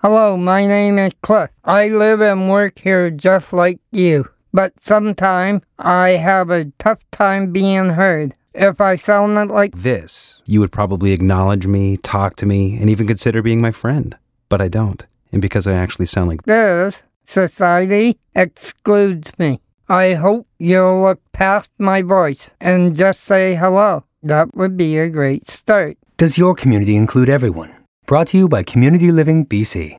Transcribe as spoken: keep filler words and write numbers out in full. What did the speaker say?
Hello, my name is Cliff. I live and work here just like you. But sometimes I have a tough time being heard. If I sounded like this, you would probably acknowledge me, talk to me, and even consider being my friend. But I don't. And because I actually sound like this, society excludes me. I hope you'll look past my voice and just say hello. That would be a great start. Does your community include everyone? Brought to you by Community Living B C.